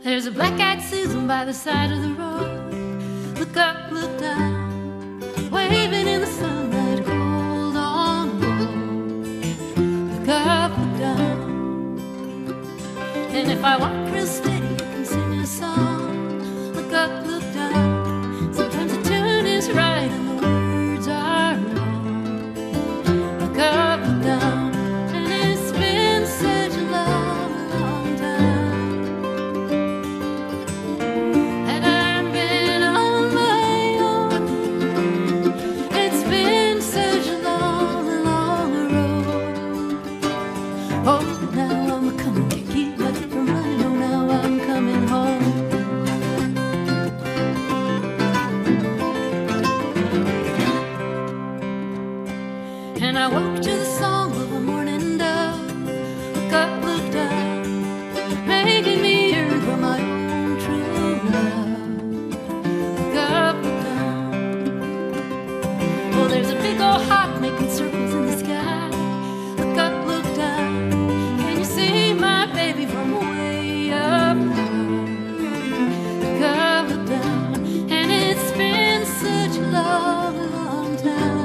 There's a black-eyed Susan by the side of the road. Look up, look down, waving in the sunlight, hold on, hold. Look up, look down. And if I walk real steady, you can sing a song. Look up, look down. Sometimes the tune is right and the words are wrong. Look up, look down. And it's been such a long, long time that I've been on my own. It's been such a long, long road. Oh, now I'm coming, can't keep my feet from running. Oh, now I'm coming home. And I woke to the song of a morning dove. Look up, look down, making me yearn for my own true love. Look up, look down. Oh, there's a big old hawk making circles in the sky. Look up, look down. Can you see my baby from way up high? Look up, look down. And it's been such a long, long time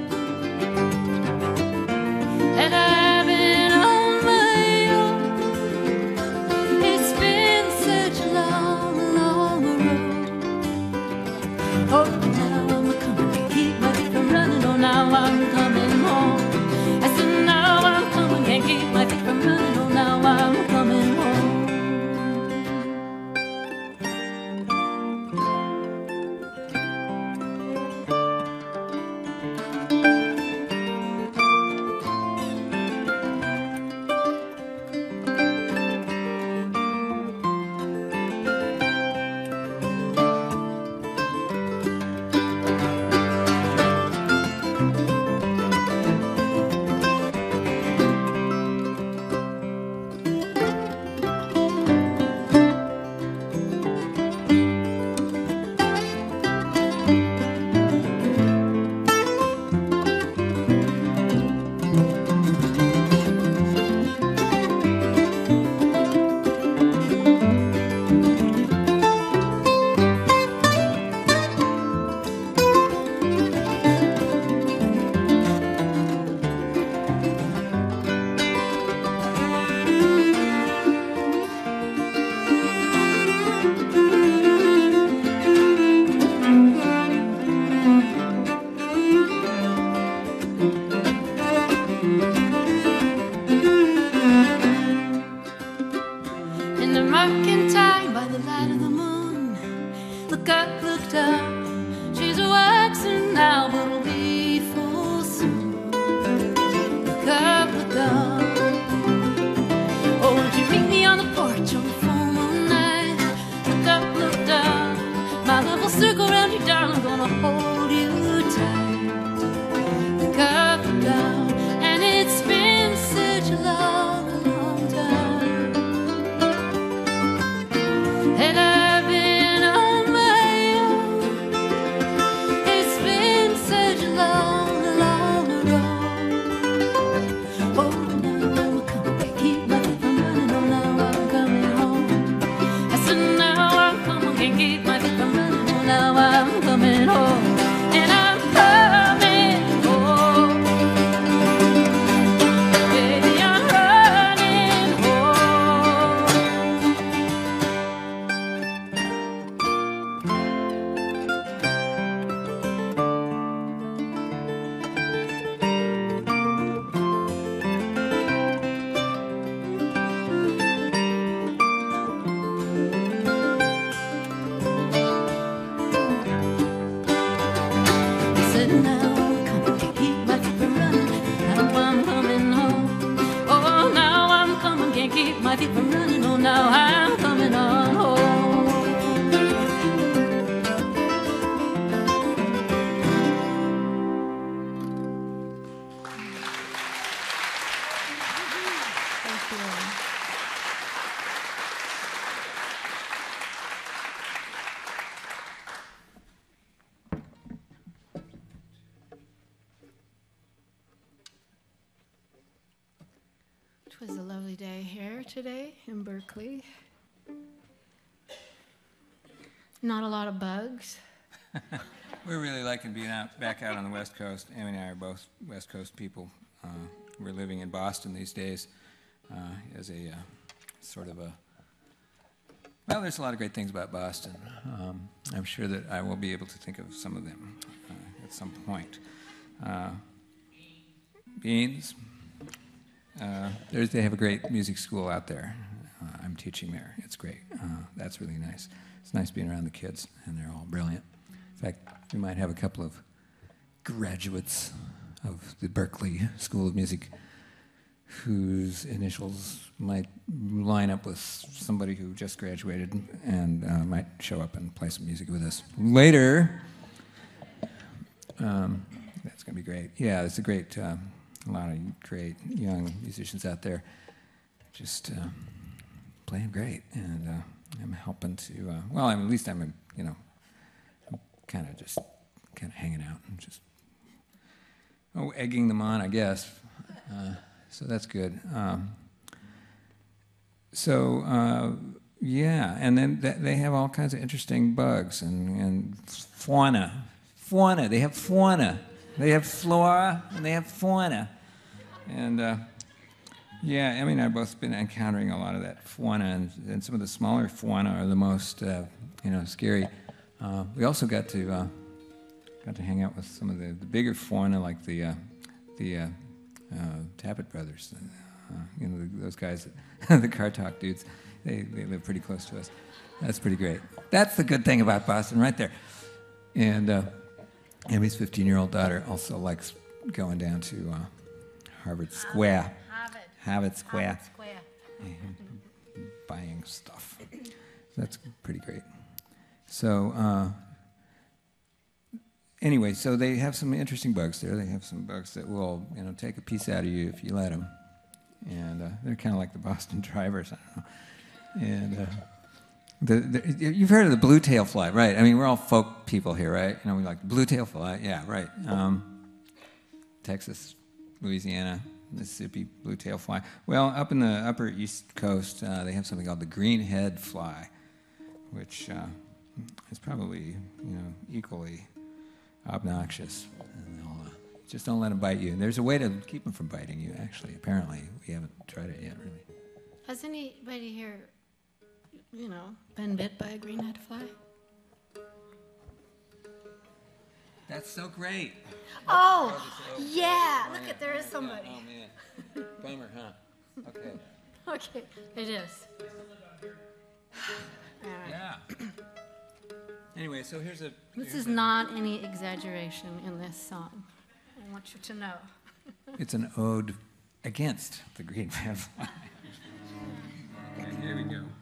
that I've been on my own. It's been such a long, long road. Oh, now I'm coming, can't keep my feet from running. Oh, now I'm coming home. I said, now I'm coming, can't keep my feet from running. Oh, now I'm coming home. In the mocking time by the light of the moon, look up, look down. She's waxing now, but will be full soon. Look up, look down. Oh, won't you meet me on the porch on the full moon night? Look up, look down. My love will circle around you, darling. I'm gonna hold you tight. Look up, look down. And it's been such a long, long time that I've been on my own. It's been such a long, long road. Oh, now I'm coming, can't keep my feet from running. Oh, now I'm coming home. I said, now I'm coming, can't keep my feet from running. Oh, now I'm coming home. And I'm coming home. Baby, I'm running home. I said, now I'm coming, can't keep my feet from running. Now I'm coming home. Oh, now I'm coming, can't keep my feet from running. Oh, now I'm coming on home. Thank you. It was a lovely day here today in Berkeley. Not a lot of bugs. We're really liking being back out on the West Coast. Amy and I are both West Coast people. We're living in Boston these days as a sort of a... Well, there's a lot of great things about Boston. I'm sure that I will be able to think of some of them at some point. Beans. They have a great music school out there. I'm teaching there. It's great. That's really nice. It's nice being around the kids, and they're all brilliant. In fact, we might have a couple of graduates of the Berklee School of Music whose initials might line up with somebody who just graduated and might show up and play some music with us later. That's going to be great. Yeah, it's a great, a lot of great young musicians out there just playing great. And I'm helping to, well, at least I'm kind of hanging out and just, egging them on, I guess. So that's good. Yeah, and then they have all kinds of interesting bugs and fauna. They have fauna. They have flora and they have fauna. And yeah, Emmy and I have both been encountering a lot of that fauna, and some of the smaller fauna are the most, scary. We also got to hang out with some of the bigger fauna, like the Tappet brothers. Those guys, the Car Talk dudes. They live pretty close to us. That's pretty great. That's the good thing about Boston, right there. And Emmy's 15-year-old daughter also likes going down to Harvard Square. Harvard Square. Buying stuff. That's pretty great. So anyway, so they have some interesting bugs there. They have some bugs that will, take a piece out of you if you let them. And they're kind of like the Boston Drivers, I don't know. And you've heard of the blue-tail fly, right? I mean, we're all folk people here, right? We like blue-tail fly. Yeah, right. Texas, Louisiana, Mississippi, blue-tail fly. Well, up in the upper East Coast, they have something called the greenhead fly, which is probably, equally obnoxious. And they'll, just don't let them bite you. And there's a way to keep them from biting you, actually. Apparently, we haven't tried it yet, really. Has anybody here, been bit by a greenhead fly? That's so great. Oh, yeah. Look at, there is somebody. Oh, man. Bummer, huh? Okay. Okay, it is. Yeah. Anyway, so here's This is not any exaggeration in this song. I want you to know. It's an ode against the greenhead fly. Okay, here we go.